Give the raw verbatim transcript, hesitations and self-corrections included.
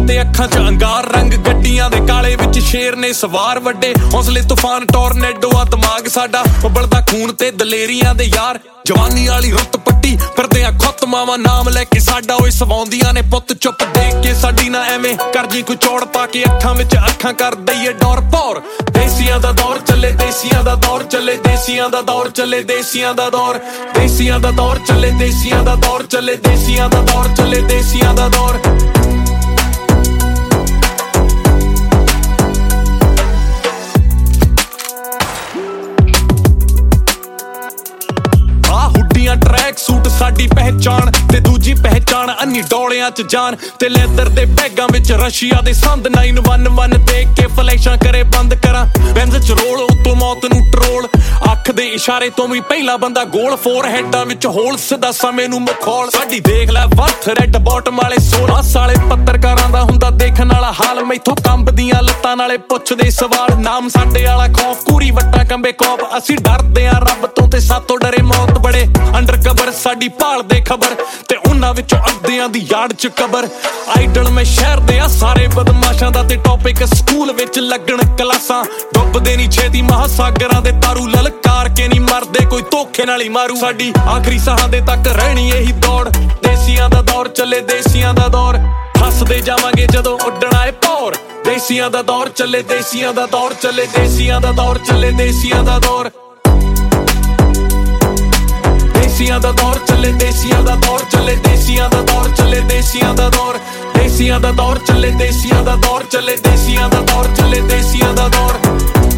ਤੇ ਅੱਖਾਂ 'ਚ ਅੰਗਾਰ ਰੰਗ, ਗੱਡੀਆਂ ਦੇ ਕਾਲੇ ਵਿੱਚ ਸ਼ੇਰ ਨੇ ਸਵਾਰ ਵੱਡੇ, ਹੌਸਲੇ ਤੂਫਾਨ ਟੋਰਨੇਡੋ ਆ ਦਿਮਾਗ ਸਾਡਾ, ਉਬਲਦਾ ਖੂਨ ਤੇ ਦਲੇਰੀਆਂ ਦੇ ਯਾਰ, ਜਵਾਨੀ ਵਾਲੀ ਰੁੱਤ ਪੱਟੀ ਫਿਰਦੇ ਆ ਖੁੱਤ ਮਾਵਾਂ ਨਾਮ ਲੈ ਕੇ ਸਾਡਾ, ਓਏ ਸਵਾਉਂਦੀਆਂ ਨੇ ਪੁੱਤ ਚੁੱਪ ਦੇਖ ਕੇ ਸਾਡੀ ਨਾ ਐਵੇਂ ਕਰ ਜੀ ਕੋਈ ਚੌੜ ਪਾ ਕੇ ਅੱਖਾਂ ਵਿੱਚ ਅੱਖਾਂ ਕਰ ਦਈਏ ਡੋਰ ਪੌਰ। ਦੇਸੀਆਂ ਦਾ ਦੌਰ ਚੱਲੇ, ਦੇਸੀਆਂ ਦਾ ਦੌਰ ਚੱਲੇ, ਦੇਸੀਆਂ ਦਾ ਦੌਰ ਚੱਲੇ, ਦੇਸੀਆਂ ਦਾ ਦੌਰ, ਦੇਸੀਆਂ ਦਾ ਦੌਰ ਚੱਲੇ, ਦੇਸੀਆਂ ਦਾ ਦੌਰ ਚੱਲੇ, ਦੇਸੀਆਂ ਦਾ ਦੌਰ ਚੱਲੇ, ਦੇਸੀਆਂ ਦਾ ਦੌਰ। ਟਰੈਕ ਸੂਟ ਸਾਡੀ ਪਹਿਚਾਣ ਤੇ ਦੂਜੀ ਪਹਿਚਾਣ ਅੰਨੀ ਡੋਲਿਆਂ 'ਚ ਜਾਨ ਤੇ ਲੈਦਰ ਦੇ ਬੈਗਾਂ ਵਿੱਚ ਰਸ਼ੀਆ ਦੇ ਸੰਦ ਨੌ ਇੱਕ ਇੱਕ ਦੇਖ ਕੇ ਫਲੈਸ਼ਾਂ ਕਰੇ ਬੰਦ ਕਰਾਂ ਬੈਂਜ਼ 'ਚ ਰੋਲ ਉਤੋਂ ਮੌਤ ਨੂੰ ਟਰੋਲ ਅੱਖ ਦੇ ਇਸ਼ਾਰੇ ਤੋਂ ਵੀ ਪਹਿਲਾ ਬੰਦਾ ਗੋਲ ਫੋਰ ਹੈਡਾਂ ਵਿੱਚ ਹੋਲ ਸਿੱਧਾ ਸਮੇਂ ਨੂੰ ਮਖੌਲ ਸਾਡੀ ਦੇਖ ਲੈ ਵੱਥ ਰੈਡ ਬਾਟਮ ਵਾਲੇ ਸੋਨਾ ਸਾਲੇ ਪੱਤਰਕਾਰਾਂ ਦਾ ਹੁੰਦਾ ਦੇਖਣ ਵਾਲਾ ਹਾਲ ਮੈਥੋਂ ਕੰਬਦੀਆਂ ਲੱਤਾਂ ਨਾਲੇ ਪੁੱਛਦੇ ਸਵਾਲ ਨਾਮ ਸਾਡੇ ਵਾਲਾ ਖੌਫ ਕੂਰੀ ਵੱਟਾ ਕੰਬੇ ਕੌਪ ਅਸੀਂ ਡਰਦੇ ਆ ਰੱਬ ਤੋਂ ਤੇ ਸਾਤੋਂ ਡਰੇ ਮੌਤ ਬੜੇ ਅੰਡਰ ਕਬਰ ਸਾਡੀ ਭਾਲ ਦੇ ਖਬਰ ਤੇ ਉਹਨਾਂ ਵਿੱਚੋਂ ਅੱਧਿਆਂ ਦੀ ਯਾਦ 'ਚ ਕਬਰ ਆਈਡਲ ਮੈਂ ਸ਼ਹਿਰ ਦੇ ਆ ਸਾਰੇ ਬਦਮਾਸ਼ਾਂ ਦਾ ਤੇ ਟੌਪਿਕ ਸਕੂਲ ਵਿੱਚ ਲੱਗਣ ਕਲਾਸਾਂ ਡੁੱਬਦੇ ਨਹੀਂ ਛੇਤੀ ਮਹਾਸਾਗਰਾਂ ਦੇ ਤਾਰੂ ਲਲਕਾਰ ਕੇ ਨਹੀਂ ਮਰਦੇ ਕੋਈ ਧੋਖੇ ਨਾਲ ਹੀ ਮਾਰੂ ਸਾਡੀ ਆਖਰੀ ਸਾਹਾਂ ਦੇ ਤੱਕ ਰਹਿਣੀ ਇਹੀ ਦੌੜ ਦੇਸੀਆਂ ਦਾ ਦੌਰ ਚੱਲੇ ਦੇਸੀਆਂ ਦਾ ਦੌਰ ਹੱਸਦੇ ਜਾਵਾਂਗੇ ਜਦੋਂ ਉੱਡਣਾ ਏ ਭੌਰ ਦੇਸੀਆਂ ਦਾ ਦੌਰ ਚੱਲੇ ਦੇਸੀਆਂ ਦਾ ਦੌਰ ਚੱਲੇ ਦੇਸੀਆਂ ਦਾ ਦੌਰ ਚੱਲੇ ਦੇਸੀਆਂ ਦਾ ਦੌਰ ਦੇਸੀਆਂ ਦਾ ਦੌਰ ਚੱਲੇ ਦੇਸੀਆਂ ਦਾ ਦੌਰ ਚੱਲੇ ਦੇਸੀਆਂ ਦਾ ਦੌਰ ਚੱਲੇ ਦੇਸੀਆਂ ਦਾ ਦੌਰ ਦੇਸੀਆਂ ਦਾ ਦੌਰ ਚੱਲੇ ਦੇਸੀਆਂ ਦਾ ਦੌਰ ਚੱਲੇ ਦੇਸੀਆਂ ਦਾ ਦੌਰ ਚੱਲੇ ਦੇਸੀਆਂ ਦਾ ਦੌਰ